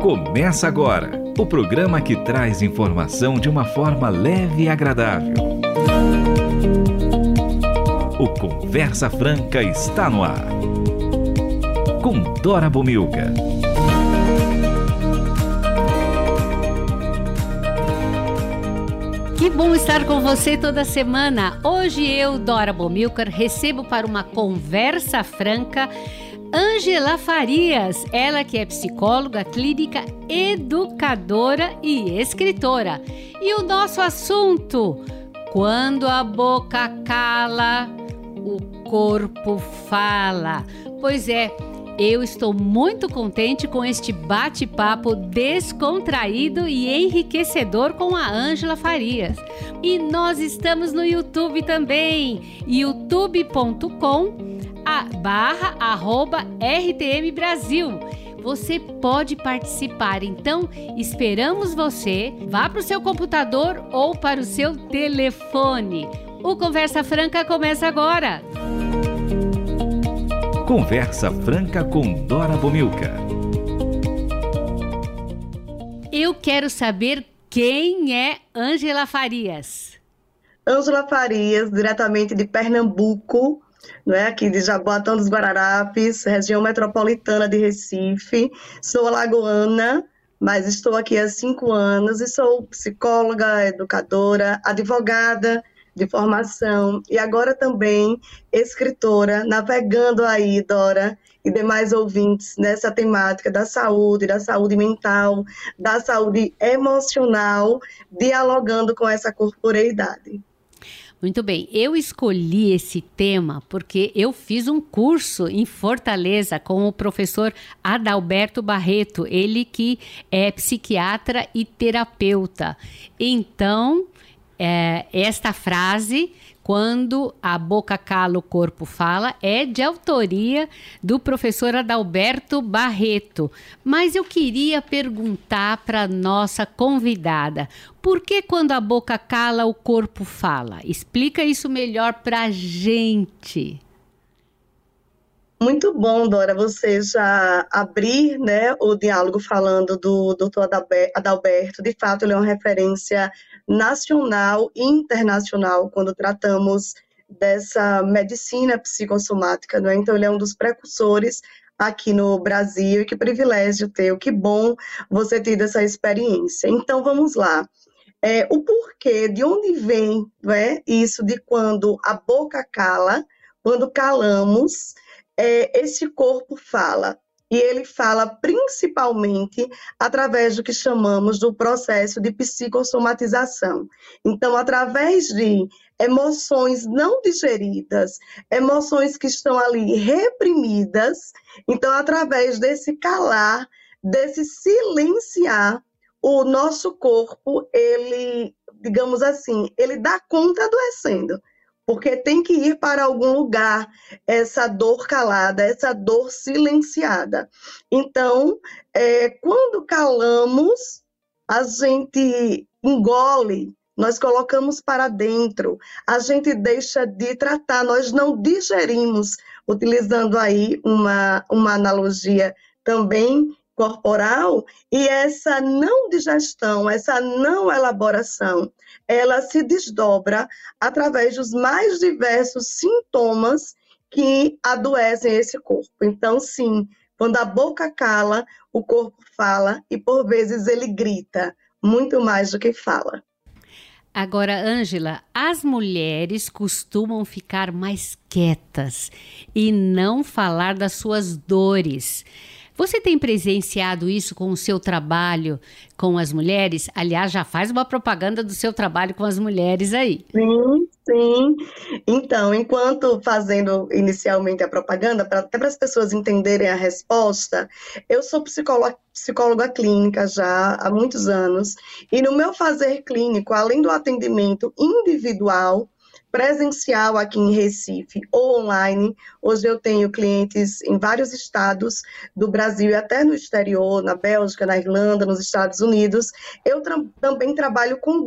Começa agora o programa que traz informação de uma forma leve e agradável. O Conversa Franca está no ar. Com Dora Bomilca. Que bom estar com você toda semana. Hoje eu, Dora Bomilcar, recebo para uma conversa franca Ângela Farias, ela que é psicóloga clínica, educadora e escritora. E o nosso assunto: quando a boca cala, o corpo fala. Pois é, eu estou muito contente com este bate-papo descontraído e enriquecedor com a Ângela Farias. E nós estamos no YouTube também, youtube.com/RTM Brasil. Você pode participar, então esperamos você. Vá para o seu computador ou para o seu telefone. O Conversa Franca começa agora. Conversa Franca com Dora Bomilca. Eu quero saber quem é Ângela Farias. Ângela Farias, diretamente de Pernambuco, aqui de Jaboatão dos Guararapes, região metropolitana de Recife. Sou alagoana, mas estou aqui há 5 anos e sou psicóloga, educadora, advogada de formação e agora também escritora, navegando aí, Dora, e demais ouvintes, nessa temática da saúde mental, da saúde emocional, dialogando com essa corporeidade. Muito bem, eu escolhi esse tema porque eu fiz um curso em Fortaleza com o professor Adalberto Barreto, ele que é psiquiatra e terapeuta. Então, esta frase, quando a boca cala, o corpo fala, é de autoria do professor Adalberto Barreto. Mas eu queria perguntar para nossa convidada, por que quando a boca cala, o corpo fala? Explica isso melhor para a gente. Muito bom, Dora, você já abrir, o diálogo falando do Dr. Adalberto. De fato, ele é uma referência nacional e internacional quando tratamos dessa medicina psicossomática, Então, ele é um dos precursores aqui no Brasil, e que privilégio teu, que bom você ter essa experiência. Então, vamos lá. O porquê, de onde vem isso de quando a boca cala, quando calamos, esse corpo fala. E ele fala principalmente através do que chamamos do processo de psicossomatização. Então, através de emoções não digeridas, emoções que estão ali reprimidas, então, através desse calar, desse silenciar, o nosso corpo, ele, digamos assim, ele dá conta adoecendo. Porque tem que ir para algum lugar essa dor calada, essa dor silenciada. Então, quando calamos, a gente engole, nós colocamos para dentro, a gente deixa de tratar, nós não digerimos, utilizando aí uma analogia também corporal, e essa não digestão, essa não elaboração, ela se desdobra através dos mais diversos sintomas que adoecem esse corpo. Então, sim, quando a boca cala, o corpo fala e, por vezes, ele grita, muito mais do que fala. Agora, Ângela, as mulheres costumam ficar mais quietas e não falar das suas dores. Você tem presenciado isso com o seu trabalho com as mulheres? Aliás, já faz uma propaganda do seu trabalho com as mulheres aí. Sim. Então, enquanto fazendo inicialmente a propaganda, até para as pessoas entenderem a resposta, eu sou psicóloga clínica já há muitos anos, e no meu fazer clínico, além do atendimento individual, presencial aqui em Recife ou online, hoje eu tenho clientes em vários estados do Brasil e até no exterior, na Bélgica, na Irlanda, nos Estados Unidos. Eu também trabalho com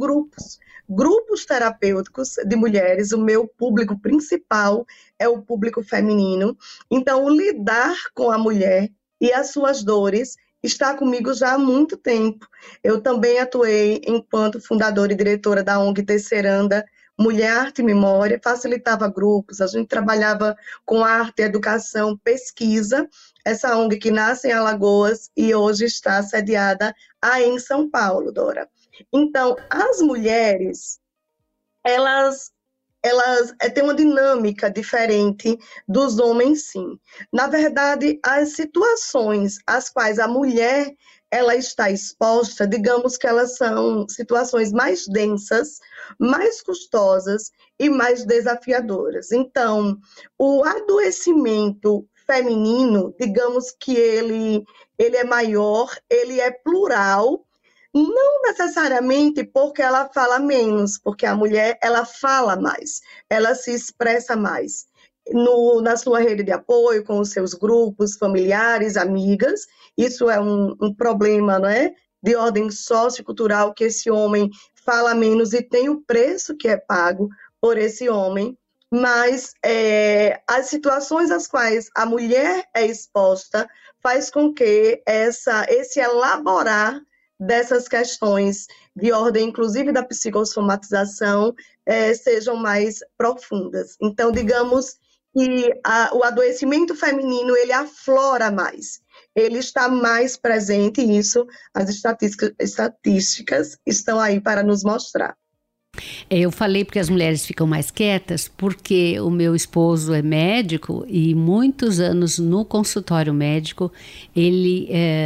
grupos terapêuticos de mulheres. O meu público principal é o público feminino. Então, lidar com a mulher e as suas dores está comigo já há muito tempo. Eu também atuei enquanto fundadora e diretora da ONG Terceiranda, Mulher, Arte e Memória, facilitava grupos, a gente trabalhava com arte, educação, pesquisa. Essa ONG que nasce em Alagoas e hoje está sediada aí em São Paulo, Dora. Então, as mulheres, elas têm uma dinâmica diferente dos homens, sim. Na verdade, as situações às quais a mulher ela está exposta, digamos que elas são situações mais densas, mais custosas e mais desafiadoras. Então, o adoecimento feminino, digamos que ele é maior, ele é plural, não necessariamente porque ela fala menos, porque a mulher ela fala mais, ela se expressa mais na sua rede de apoio, com os seus grupos familiares, amigas. Isso é um problema, não é? De ordem sociocultural, que esse homem fala menos e tem o preço que é pago por esse homem. Mas as situações às quais a mulher é exposta faz com que esse elaborar dessas questões de ordem, inclusive da psicossomatização, sejam mais profundas. Então, digamos que o adoecimento feminino, ele aflora mais, ele está mais presente, e isso as estatísticas estão aí para nos mostrar. Eu falei porque as mulheres ficam mais quietas, porque o meu esposo é médico e muitos anos no consultório médico ele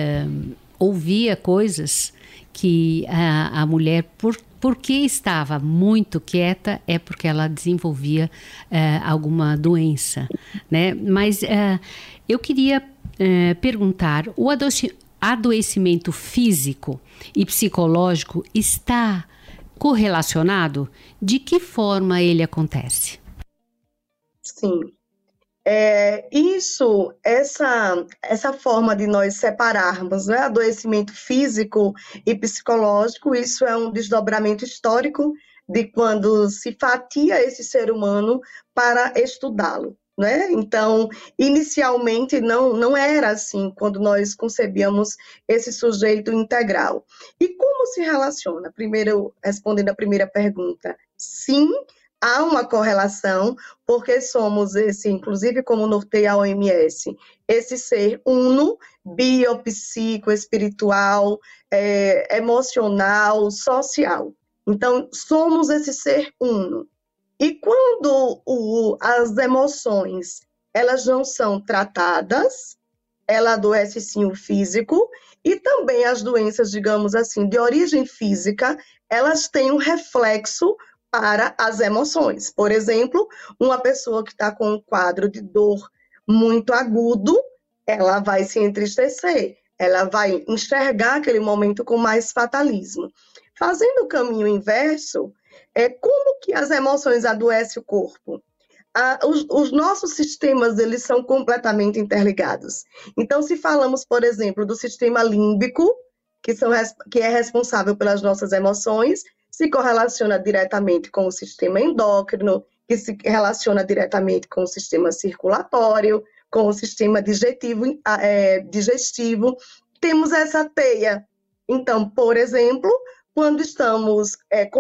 ouvia coisas que a mulher, porque estava muito quieta, é porque ela desenvolvia alguma doença, né? Mas eu queria perguntar, o adoecimento físico e psicológico está correlacionado? De que forma ele acontece? Sim. Essa forma de nós separarmos, né, adoecimento físico e psicológico, isso é um desdobramento histórico de quando se fatia esse ser humano para estudá-lo, né? Então, inicialmente não era assim quando nós concebíamos esse sujeito integral. E como se relaciona? Primeiro, respondendo a primeira pergunta, sim, há uma correlação, porque somos inclusive como norteia a OMS, esse ser uno, biopsico, espiritual, emocional, social. Então, somos esse ser uno. E quando as emoções, elas não são tratadas, ela adoece sim o físico, e também as doenças, digamos assim, de origem física, elas têm um reflexo para as emoções. Por exemplo, uma pessoa que está com um quadro de dor muito agudo, ela vai se entristecer, ela vai enxergar aquele momento com mais fatalismo. Fazendo o caminho inverso, como que as emoções adoecem o corpo? Os nossos sistemas, eles são completamente interligados. Então, se falamos, por exemplo, do sistema límbico, que é responsável pelas nossas emoções, se correlaciona diretamente com o sistema endócrino, que se relaciona diretamente com o sistema circulatório, com o sistema digestivo. Temos essa teia. Então, por exemplo, quando estamos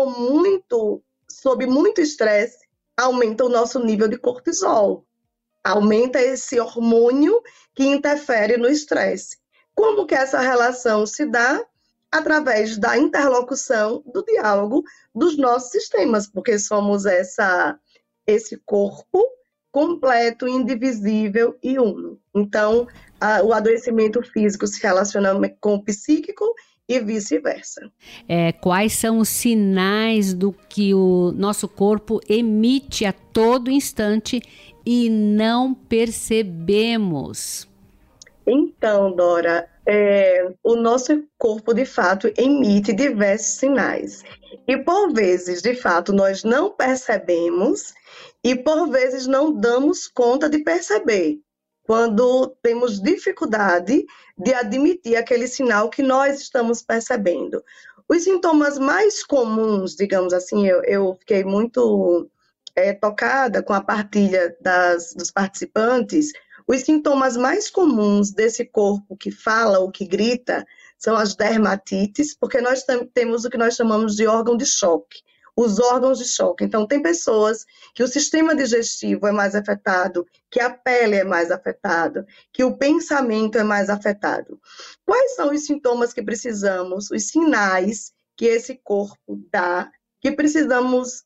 sob muito estresse, aumenta o nosso nível de cortisol, aumenta esse hormônio que interfere no estresse. Como que essa relação se dá? Através da interlocução, do diálogo dos nossos sistemas, porque somos esse corpo completo, indivisível e uno. Então, o adoecimento físico se relaciona com o psíquico e vice-versa. Quais são os sinais do que o nosso corpo emite a todo instante e não percebemos? Então, Dora, o nosso corpo, de fato, emite diversos sinais. E, por vezes, de fato, nós não percebemos e, por vezes, não damos conta de perceber, quando temos dificuldade de admitir aquele sinal que nós estamos percebendo. Os sintomas mais comuns, digamos assim, eu fiquei muito tocada com a partilha dos participantes. Os sintomas mais comuns desse corpo que fala ou que grita são as dermatites, porque nós temos o que nós chamamos de órgão de choque, os órgãos de choque. Então, tem pessoas que o sistema digestivo é mais afetado, que a pele é mais afetada, que o pensamento é mais afetado. Quais são os sintomas que precisamos, os sinais que esse corpo dá, que precisamos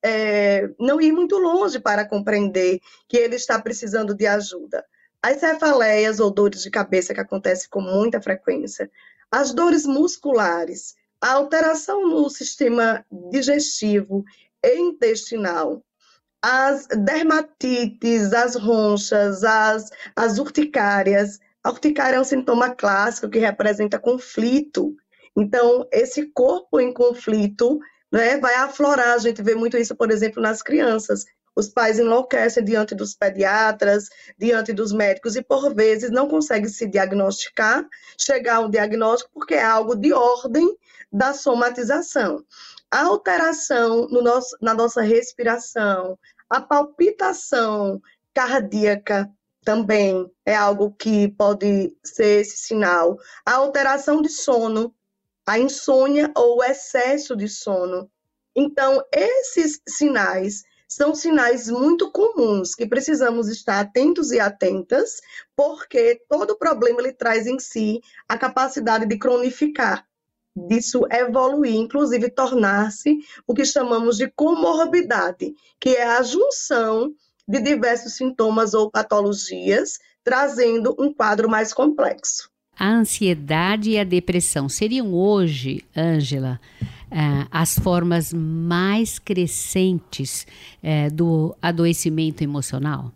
não ir muito longe para compreender que ele está precisando de ajuda? As cefaleias ou dores de cabeça que acontecem com muita frequência, as dores musculares, a alteração no sistema digestivo e intestinal, as dermatites, as ronchas, as urticárias. A urticária é um sintoma clássico que representa conflito. Então, esse corpo em conflito, né, vai aflorar. A gente vê muito isso, por exemplo, nas crianças. Os pais enlouquecem diante dos pediatras, diante dos médicos, e por vezes não conseguem se diagnosticar, chegar ao diagnóstico, porque é algo de ordem da somatização. A alteração na nossa respiração, a palpitação cardíaca também é algo que pode ser esse sinal. A alteração de sono, a insônia ou o excesso de sono. Então, esses sinais são sinais muito comuns que precisamos estar atentos e atentas, porque todo problema ele traz em si a capacidade de cronificar, disso evoluir, inclusive tornar-se o que chamamos de comorbidade, que é a junção de diversos sintomas ou patologias, trazendo um quadro mais complexo. A ansiedade e a depressão seriam hoje, Ângela, as formas mais crescentes do adoecimento emocional?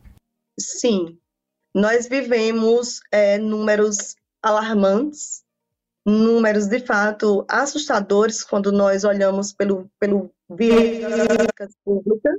Sim, nós vivemos números alarmantes, números de fato assustadores quando nós olhamos pelo viés das políticas públicas,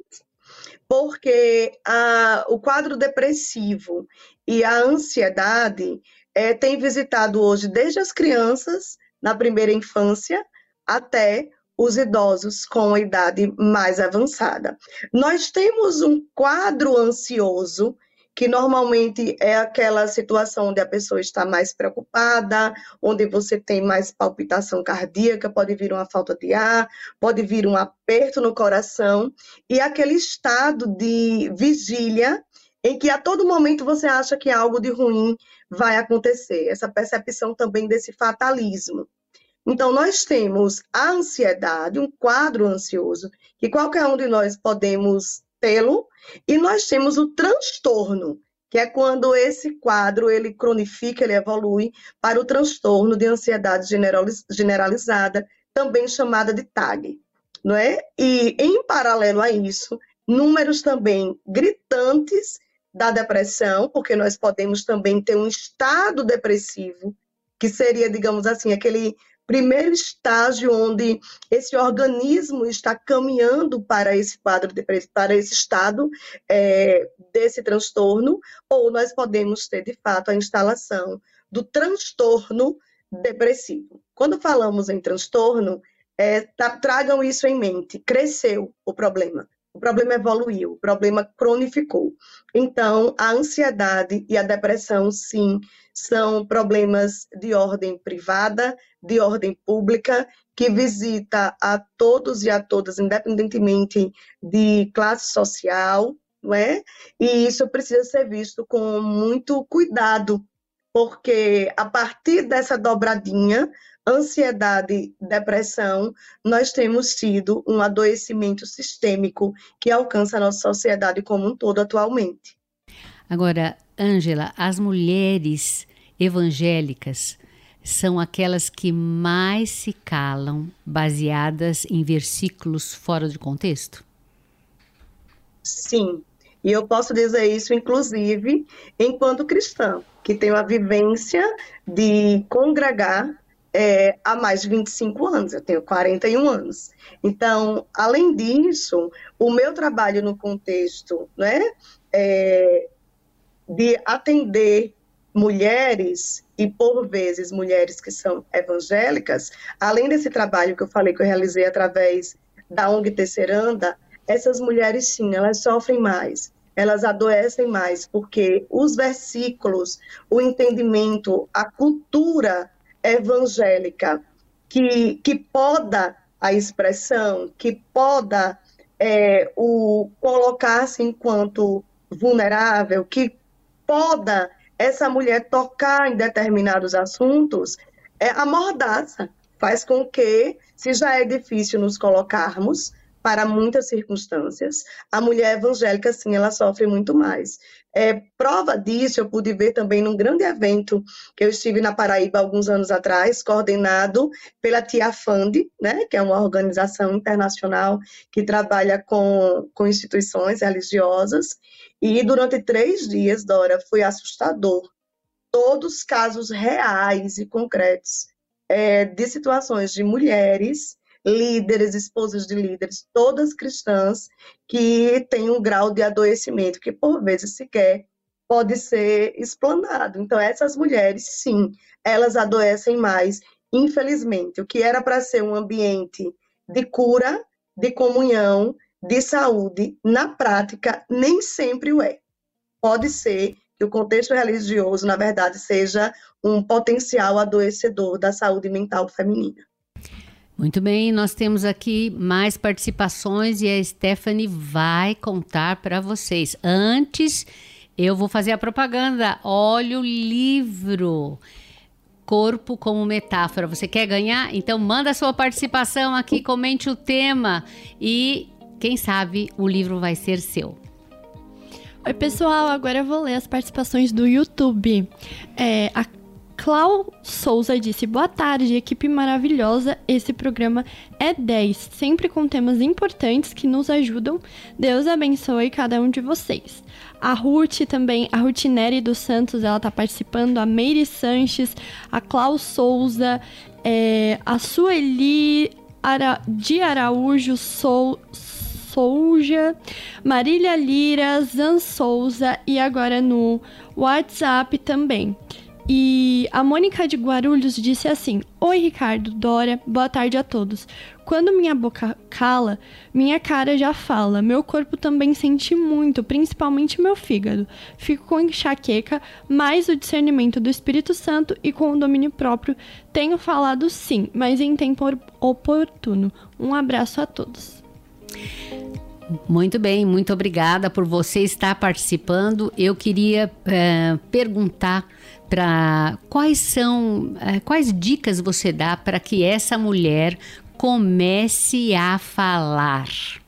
porque o quadro depressivo e a ansiedade tem visitado hoje desde as crianças, na primeira infância, até os idosos com a idade mais avançada. Nós temos um quadro ansioso, que normalmente é aquela situação onde a pessoa está mais preocupada, onde você tem mais palpitação cardíaca, pode vir uma falta de ar, pode vir um aperto no coração, e aquele estado de vigília em que a todo momento você acha que algo de ruim vai acontecer, essa percepção também desse fatalismo. Então, nós temos a ansiedade, um quadro ansioso, que qualquer um de nós podemos tê-lo, e nós temos o transtorno, que é quando esse quadro, ele cronifica, ele evolui para o transtorno de ansiedade generalizada, também chamada de TAG, não é? E, em paralelo a isso, números também gritantes da depressão, porque nós podemos também ter um estado depressivo, que seria, digamos assim, aquele primeiro estágio onde esse organismo está caminhando para esse quadro, para esse estado desse transtorno, ou nós podemos ter, de fato, a instalação do transtorno depressivo. Quando falamos em transtorno, tragam isso em mente, cresceu o problema evoluiu, o problema cronificou. Então, a ansiedade e a depressão, sim, são problemas de ordem privada, de ordem pública, que visita a todos e a todas, independentemente de classe social, não é? E isso precisa ser visto com muito cuidado, porque a partir dessa dobradinha, ansiedade, depressão, nós temos tido um adoecimento sistêmico que alcança a nossa sociedade como um todo atualmente. Agora, Ângela, as mulheres evangélicas são aquelas que mais se calam, baseadas em versículos fora de contexto? Sim, e eu posso dizer isso, inclusive, enquanto cristã, que tenho a vivência de congregar há mais de 25 anos, eu tenho 41 anos. Então, além disso, o meu trabalho no contexto, né, de atender mulheres, e por vezes mulheres que são evangélicas, além desse trabalho que eu falei que eu realizei através da ONG Terceiranda, essas mulheres sim, elas sofrem mais. elas adoecem mais, porque os versículos, o entendimento, a cultura evangélica que poda a expressão, que poda o colocar-se enquanto vulnerável, que poda essa mulher tocar em determinados assuntos, a mordaça faz com que, se já é difícil nos colocarmos para muitas circunstâncias, a mulher evangélica, sim, ela sofre muito mais. Prova disso, eu pude ver também num grande evento que eu estive na Paraíba alguns anos atrás, coordenado pela Tia Fund, né, que é uma organização internacional que trabalha com instituições religiosas, e durante 3 dias, Dora, foi assustador. Todos casos reais e concretos de situações de mulheres, líderes, esposas de líderes, todas cristãs, que têm um grau de adoecimento que, por vezes, sequer pode ser explanado. Então, essas mulheres, sim, elas adoecem mais, infelizmente. O que era para ser um ambiente de cura, de comunhão, de saúde, na prática, nem sempre o é. Pode ser que o contexto religioso, na verdade, seja um potencial adoecedor da saúde mental feminina. Muito bem, nós temos aqui mais participações e a Stephanie vai contar para vocês. Antes, eu vou fazer a propaganda. Olha o livro Corpo como Metáfora. Você quer ganhar? Então manda a sua participação aqui, comente o tema e quem sabe o livro vai ser seu. Oi, pessoal, agora eu vou ler as participações do YouTube. A Clau Souza disse: boa tarde, equipe maravilhosa, esse programa é 10, sempre com temas importantes que nos ajudam. Deus abençoe cada um de vocês. A Ruth também, a Ruth Neri dos Santos, ela tá participando, a Meire Sanches, a Clau Souza, a Sueli de Araújo Souja, Marília Lira, Zan Souza e agora no WhatsApp também. E a Mônica de Guarulhos disse assim: oi, Ricardo, Dora, boa tarde a todos. Quando minha boca cala, minha cara já fala. Meu corpo também sente muito, principalmente meu fígado. Fico com enxaqueca, mas o discernimento do Espírito Santo e com o domínio próprio tenho falado sim, mas em tempo oportuno. Um abraço a todos. Muito bem, muito obrigada por você estar participando. Eu queria perguntar quais dicas você dá para que essa mulher comece a falar.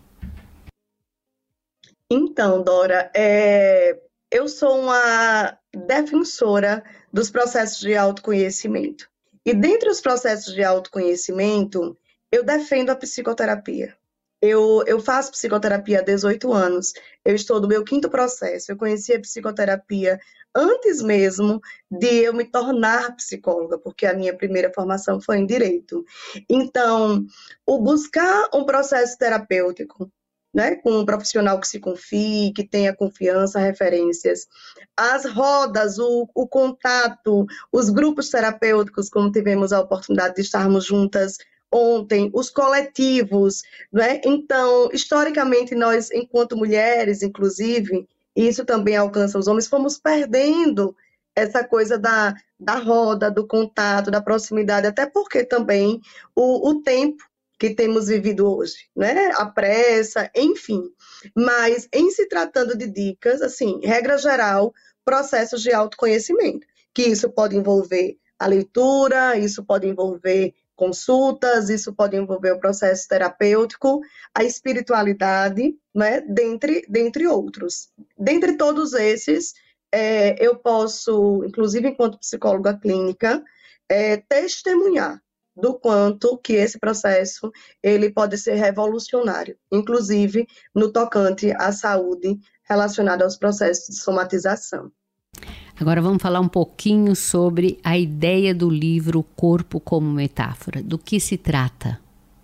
Então, Dora, eu sou uma defensora dos processos de autoconhecimento. E dentre os processos de autoconhecimento, eu defendo a psicoterapia. Eu faço psicoterapia há 18 anos, eu estou no meu 5º processo. Eu conheci a psicoterapia antes mesmo de eu me tornar psicóloga, porque a minha primeira formação foi em direito. Então, o buscar um processo terapêutico, né, com um profissional que se confie, que tenha confiança, referências, as rodas, o contato, os grupos terapêuticos, como tivemos a oportunidade de estarmos juntas ontem, os coletivos, né? Então, historicamente, nós, enquanto mulheres, inclusive, e isso também alcança os homens, fomos perdendo essa coisa da roda, do contato, da proximidade, até porque também o tempo que temos vivido hoje, né? A pressa, enfim. Mas, em se tratando de dicas, assim, regra geral, processos de autoconhecimento, que isso pode envolver a leitura, isso pode envolver consultas, isso pode envolver o processo terapêutico, a espiritualidade, né, dentre outros. Dentre todos esses, eu posso, inclusive enquanto psicóloga clínica, testemunhar do quanto que esse processo ele pode ser revolucionário, inclusive no tocante à saúde relacionada aos processos de somatização. Agora vamos falar um pouquinho sobre a ideia do livro Corpo como Metáfora. Do que se trata?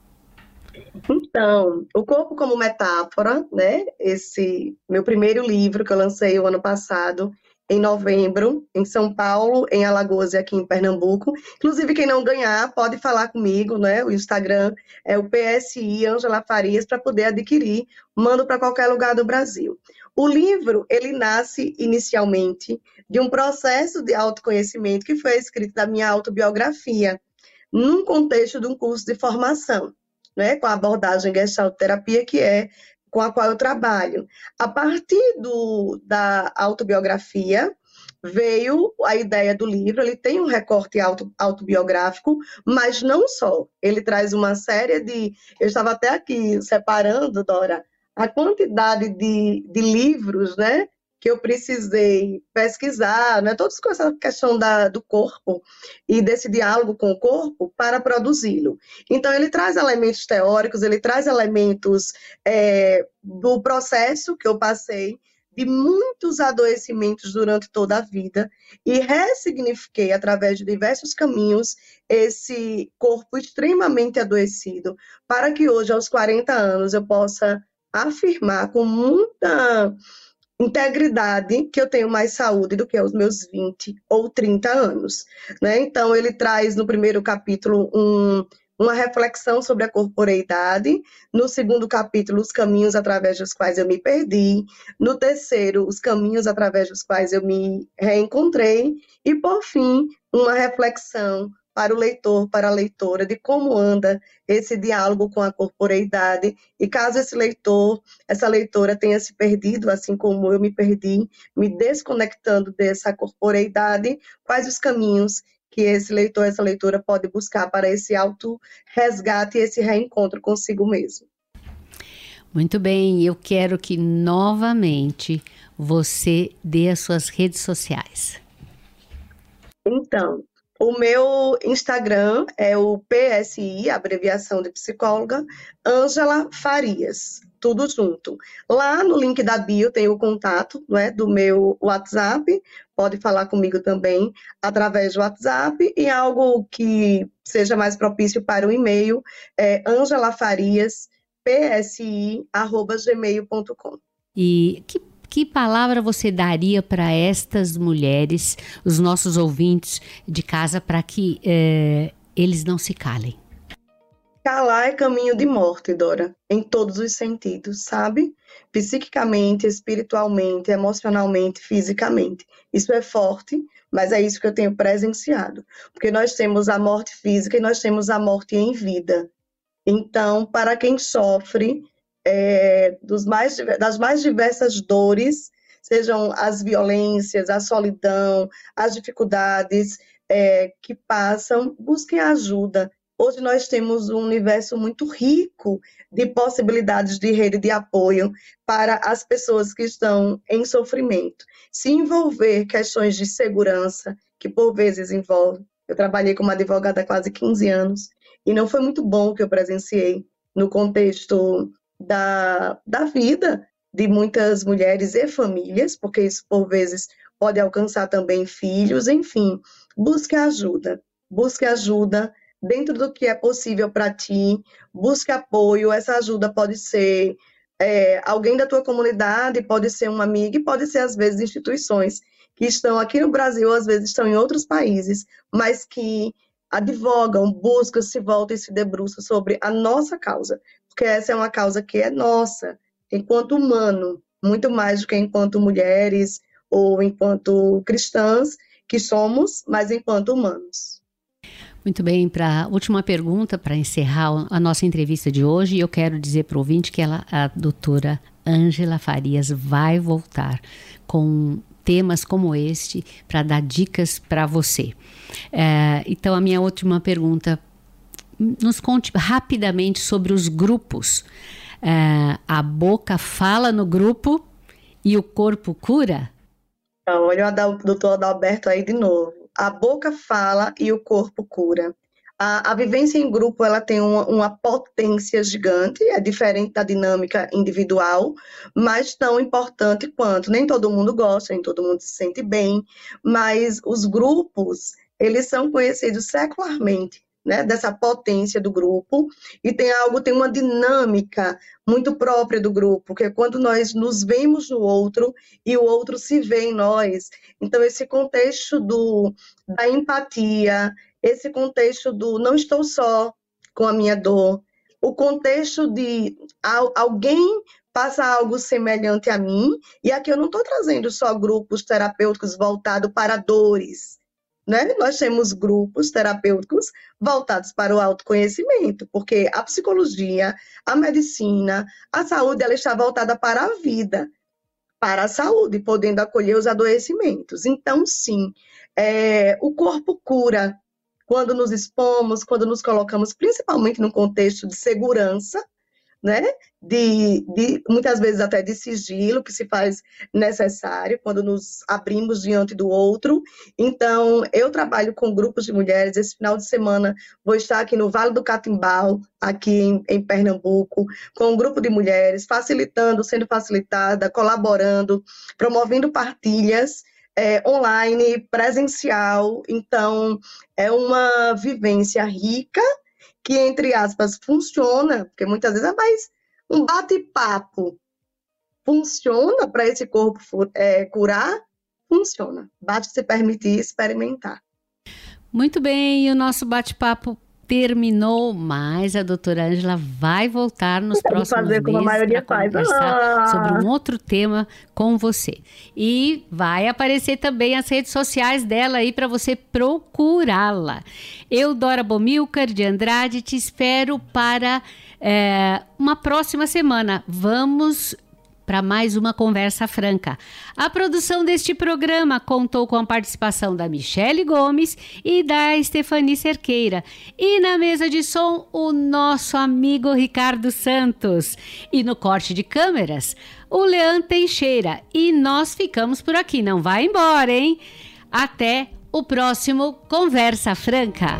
Então, o Corpo como Metáfora, né? Esse meu primeiro livro que eu lancei o ano passado, em novembro, em São Paulo, em Alagoas e aqui em Pernambuco. Inclusive, quem não ganhar, pode falar comigo, né? O Instagram é o PSI Ângela Farias, para poder adquirir. Mando para qualquer lugar do Brasil. O livro, ele nasce inicialmente de um processo de autoconhecimento que foi escrito da minha autobiografia, num contexto de um curso de formação, né, com a abordagem Gestalt terapia, que é com a qual eu trabalho. A partir da autobiografia, veio a ideia do livro. Ele tem um recorte autobiográfico, mas não só. Ele traz uma série de... Eu estava até aqui separando, Dora, a quantidade de livros, né, que eu precisei pesquisar, né, toda essa questão do corpo e desse diálogo com o corpo para produzi-lo. Então, ele traz elementos teóricos, ele traz elementos do processo que eu passei, de muitos adoecimentos durante toda a vida, e ressignifiquei, através de diversos caminhos, esse corpo extremamente adoecido, para que hoje, aos 40 anos, eu possa afirmar com muita integridade que eu tenho mais saúde do que aos meus 20 ou 30 anos, né? Então, ele traz no primeiro capítulo uma reflexão sobre a corporeidade, no segundo capítulo, os caminhos através dos quais eu me perdi, no terceiro, os caminhos através dos quais eu me reencontrei, e, por fim, uma reflexão para o leitor, para a leitora, de como anda esse diálogo com a corporeidade, e caso esse leitor, essa leitora tenha se perdido, assim como eu me perdi, me desconectando dessa corporeidade, quais os caminhos que esse leitor, essa leitora pode buscar para esse auto-resgate e esse reencontro consigo mesmo. Muito bem, eu quero que novamente você dê as suas redes sociais. Então, o meu Instagram é o PSI, abreviação de psicóloga, Ângela Farias, tudo junto. Lá no link da bio tem o contato, né, do meu WhatsApp, pode falar comigo também através do WhatsApp, e algo que seja mais propício para o e-mail é angelafarias.psi@gmail.com. E que palavra você daria para estas mulheres, os nossos ouvintes de casa, para que eles não se calem? Calar é caminho de morte, Dora, em todos os sentidos, sabe? Psiquicamente, espiritualmente, emocionalmente, fisicamente. Isso é forte, mas é isso que eu tenho presenciado. Porque nós temos a morte física e nós temos a morte em vida. Então, para quem sofre das mais diversas dores, sejam as violências, a solidão, as dificuldades que passam, busquem ajuda. Hoje nós temos um universo muito rico de possibilidades de rede de apoio para as pessoas que estão em sofrimento. Se envolver questões de segurança, que por vezes envolve. Eu trabalhei como advogada há quase 15 anos e não foi muito bom o que eu presenciei no contexto da vida de muitas mulheres e famílias, porque isso por vezes pode alcançar também filhos, enfim. Busque ajuda dentro do que é possível para ti, busque apoio. Essa ajuda pode ser alguém da tua comunidade, pode ser uma amiga e pode ser, às vezes, instituições que estão aqui no Brasil, às vezes estão em outros países, mas que advogam, buscam, se voltam e se debruçam sobre a nossa causa, porque essa é uma causa que é nossa, enquanto humano, muito mais do que enquanto mulheres ou enquanto cristãs que somos, mas enquanto humanos. Muito bem, para a última pergunta, para encerrar a nossa entrevista de hoje, eu quero dizer para o ouvinte que a doutora Ângela Farias vai voltar com temas como este para dar dicas para você. Então, a minha última pergunta, nos conte rapidamente sobre os grupos. A boca fala no grupo e o corpo cura? Então, olha o doutor Adalberto aí de novo. A boca fala e o corpo cura. A vivência em grupo, ela tem uma potência gigante, é diferente da dinâmica individual, mas tão importante quanto. Nem todo mundo gosta, nem todo mundo se sente bem, mas os grupos, eles são conhecidos secularmente, né, dessa potência do grupo, e tem uma dinâmica muito própria do grupo, que é quando nós nos vemos no outro e o outro se vê em nós. Então, esse contexto da empatia, esse contexto do não estou só com a minha dor, o contexto de alguém passa algo semelhante a mim, e aqui eu não estou trazendo só grupos terapêuticos voltados para dores, né? Nós temos grupos terapêuticos voltados para o autoconhecimento, porque a psicologia, a medicina, a saúde, ela está voltada para a vida, para a saúde, podendo acolher os adoecimentos. Então, sim, o corpo cura quando nos expomos, quando nos colocamos, principalmente no contexto de segurança, né? Muitas vezes até de sigilo, que se faz necessário quando nos abrimos diante do outro. Então, eu trabalho com grupos de mulheres. Esse final de semana vou estar aqui no Vale do Catimbau, aqui em Pernambuco, com um grupo de mulheres, sendo facilitada, colaborando, promovendo partilhas online, presencial. Então, é uma vivência rica, que, entre aspas, funciona, porque muitas vezes é mais um bate-papo. Funciona para esse corpo curar? Funciona. Basta se permitir experimentar. Muito bem, e o nosso bate-papo terminou, mas a doutora Ângela vai voltar nos próximos meses para conversar sobre um outro tema com você. E vai aparecer também as redes sociais dela aí para você procurá-la. Eu, Dora Bomilcar de Andrade, te espero para uma próxima semana. Vamos para mais uma Conversa Franca. A produção deste programa contou com a participação da Michele Gomes e da Estefani Cerqueira. E na mesa de som, o nosso amigo Ricardo Santos. E no corte de câmeras, o Leandro Teixeira. E nós ficamos por aqui. Não vai embora, hein? Até o próximo Conversa Franca.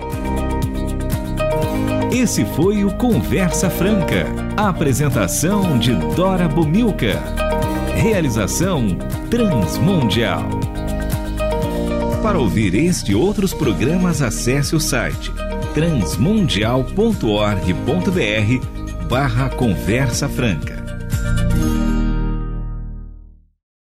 Esse foi o Conversa Franca. A apresentação de Dora Bomilcar. Realização Transmundial. Para ouvir este e outros programas, acesse o site transmundial.org.br/Conversa Franca.